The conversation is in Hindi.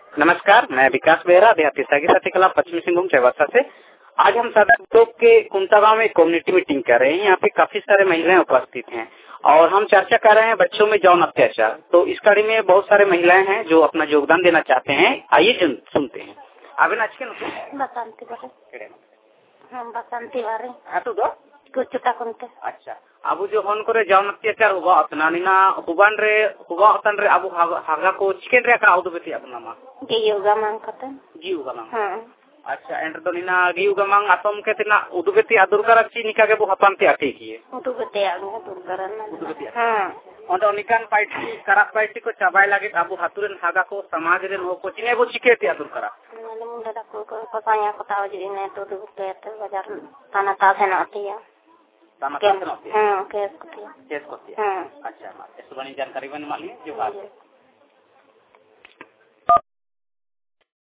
नमस्कार, मैं विकास बेहरा, देहाती साथी कला पश्चिमी सिंहभूम चौबसा से। आज हम सदर ब्लॉक के कुमता गांव में कम्युनिटी मीटिंग कर रहे हैं। यहाँ पे काफी सारे महिलाएं उपस्थित हैं और हम चर्चा कर रहे हैं बच्चों में यौन अत्याचार। तो इस कड़ी में बहुत सारे महिलाएं हैं जो अपना योगदान देना चाहते हैं। आइए सुनते हैं। अभी बसंती बारे हाँ तो दो कुछ अच्छा अब जो हन करे यौन अत्याचार हुआ अपना निना हुबान रे हुआ हतन रे अब हागा को चिकन रे का उदु बेती अपना मा गियुगा मांग कतन गियुगा मांग हां अच्छा एंटर तो निना गियुगा मांग आतम के तिना उदु बेती आदुर कर ची निका के बु हतन ते आटे किए उदु बेती आंग दूर करन उदु बेती हां ओंदो निकान पार्टी करत पार्टी को चाबाय लागे अब हातुरन हागा को समाज रे नो को चिने बु चिके ते आदुर करा माने मुंडा दा को पसाया को ताव जी ने तो उदु बेती बाजार ताना तासे ना आतिया केस हां केस को अच्छा इस बड़ी जानकारी बन माली जो बात